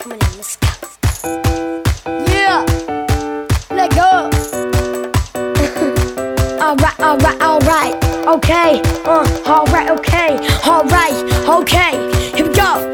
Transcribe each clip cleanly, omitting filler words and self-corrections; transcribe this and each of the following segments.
coming in, let's go. Yeah, let go. Alright, okay. Alright, here we go.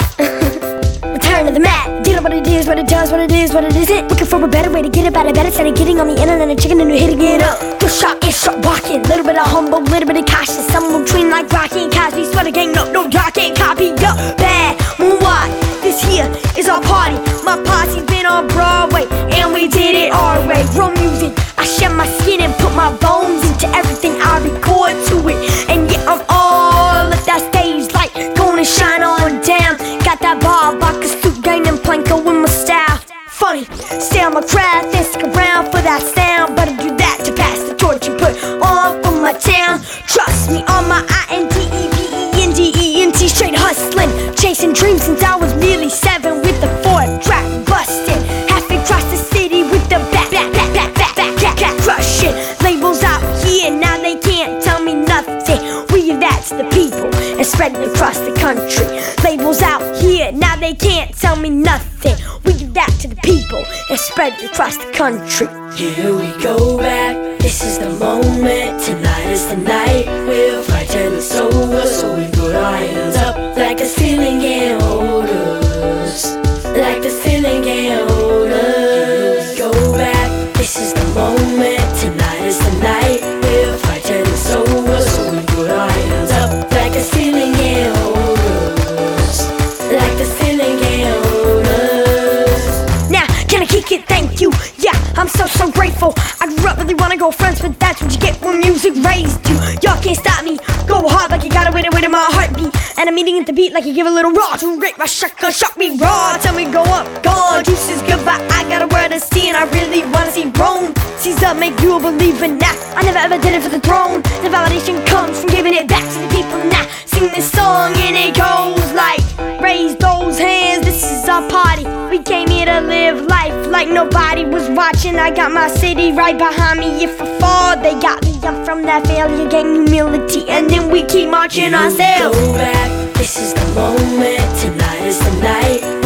Return to the mat. Do you know what it is, what it does, what it is, what it isn't? Looking for a better way to get about it better. Instead of getting on the internet and chicken and hitting it up. Go shot and start walking. Little bit of humble, little bit of cautious. Someone between like Rocky and Cosby. Sweater gang, no, y'all can't copy. Yo, bad moonwalk. This here is our party. My party's been on Broadway, and we did it our way. Real music, I shed my skin and put my bones into everything I record to it. And yeah, I'm all at that stage light, gonna shine on down. Got that bar, vodka suit, gang and Planko in my style. Funny, stay on my craft and stick around for that sound. Better do that to pass the torch and put on for my town. Trust me, on my INDEVENDENT, straight hustling, chasing dreams since I was nearly 7 with the 4-track busting. Halfway across the city with the back crushing. Labels out here, now they can't tell me nothing. We give that to the people and spread it across the country. Labels out here, now they can't tell me nothing. We give that to the people and spread it across the country. Here we go back, this is the moment. Tonight is the night, we'll fight till it's over. So we put our hands up like the ceiling can't hold us. Like the ceiling can't hold us. Here we go back, this is the moment. Tonight is the night, we'll fight till it's over. So we put our hands up like the ceiling can't hold us. Like the ceiling can't hold us. Now, can I kick it? Thank you. Yeah, I'm so grateful. I grew up really wanna go friends, but that's what you get when music raised you. Y'all can't stop me. Go hard like you got away with my heartbeat. And I'm eating at the beat like you give a little raw. To rate my shotgun, shock me raw. Tell me go up, gone. Juice is good, but I got a word to see, and I really wanna see Rome. Seize up, make you a believer now. I never ever did it for the throne. The validation comes from giving it back to the people now. Sing this song and it goes like, raise those hands, this is our party. We came here to live life like nobody was watching. I got my city right behind me. If I fall, they got me. I'm from that failure gang humility, and then we keep marching ourselves. Go back, this is the moment. Tonight is the night.